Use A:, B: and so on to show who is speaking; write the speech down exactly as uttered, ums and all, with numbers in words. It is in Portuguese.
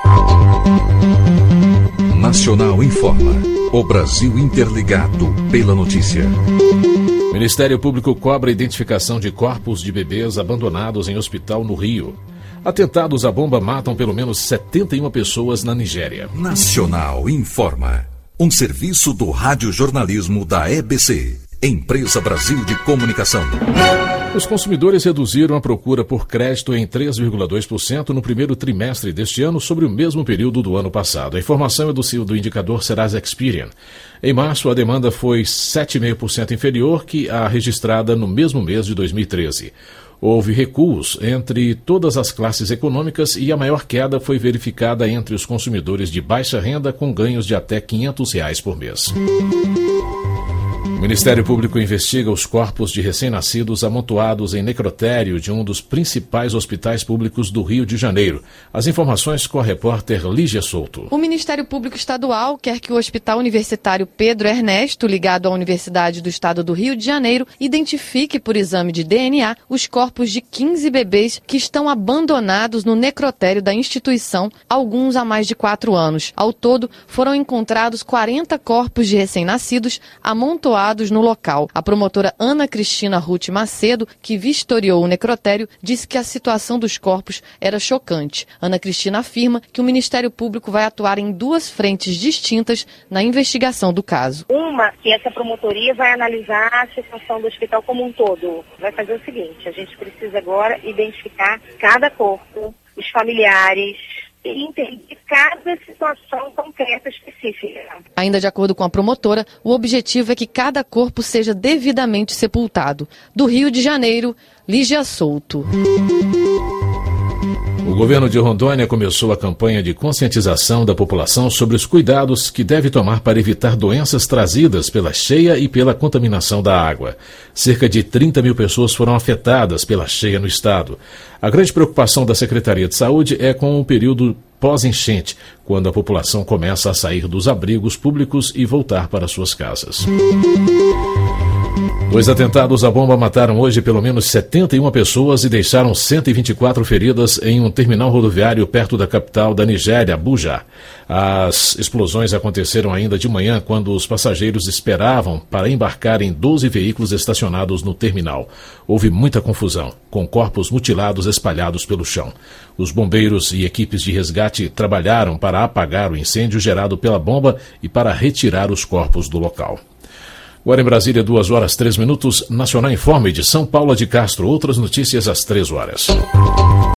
A: Nacional informa. O Brasil interligado pela notícia.
B: Ministério Público cobra a identificação de corpos de bebês abandonados em hospital no Rio. Atentados à bomba matam pelo menos setenta e uma pessoas na Nigéria.
A: Nacional informa. Um serviço do radiojornalismo da E B C, Empresa Brasil de Comunicação.
B: Os consumidores reduziram a procura por crédito em três vírgula dois por cento no primeiro trimestre deste ano sobre o mesmo período do ano passado. A informação é do, do indicador Serasa Experian. Em março, a demanda foi sete vírgula cinco por cento inferior que a registrada no mesmo mês de dois mil e treze. Houve recuos entre todas as classes econômicas e a maior queda foi verificada entre os consumidores de baixa renda com ganhos de até quinhentos reais por mês. O Ministério Público investiga os corpos de recém-nascidos amontoados em necrotério de um dos principais hospitais públicos do Rio de Janeiro. As informações com a repórter Lígia Souto.
C: O Ministério Público Estadual quer que o Hospital Universitário Pedro Ernesto, ligado à Universidade do Estado do Rio de Janeiro, identifique por exame de D N A os corpos de quinze bebês que estão abandonados no necrotério da instituição, alguns há mais de quatro anos. Ao todo, foram encontrados quarenta corpos de recém-nascidos amontoados no local. A promotora Ana Cristina Ruth Macedo, que vistoriou o necrotério, disse que a situação dos corpos era chocante. Ana Cristina afirma que o Ministério Público vai atuar em duas frentes distintas na investigação do caso.
D: Uma, que essa promotoria vai analisar a situação do hospital como um todo. Vai fazer o seguinte, a gente precisa agora identificar cada corpo, os familiares, e entender cada situação concreta específica.
C: Ainda de acordo com a promotora, o objetivo é que cada corpo seja devidamente sepultado. Do Rio de Janeiro, Lígia Souto.
B: O governo de Rondônia começou a campanha de conscientização da população sobre os cuidados que deve tomar para evitar doenças trazidas pela cheia e pela contaminação da água. Cerca de trinta mil pessoas foram afetadas pela cheia no estado. A grande preocupação da Secretaria de Saúde é com o período pós-enchente, quando a população começa a sair dos abrigos públicos e voltar para suas casas. Dois atentados à bomba mataram hoje pelo menos setenta e uma pessoas e deixaram cento e vinte e quatro feridas em um terminal rodoviário perto da capital da Nigéria, Abuja. As explosões aconteceram ainda de manhã, quando os passageiros esperavam para embarcar em doze veículos estacionados no terminal. Houve muita confusão, com corpos mutilados espalhados pelo chão. Os bombeiros e equipes de resgate trabalharam para apagar o incêndio gerado pela bomba e para retirar os corpos do local. Agora em Brasília, duas horas, três minutos, Nacional Informe de São Paulo de Castro. Outras notícias às três horas.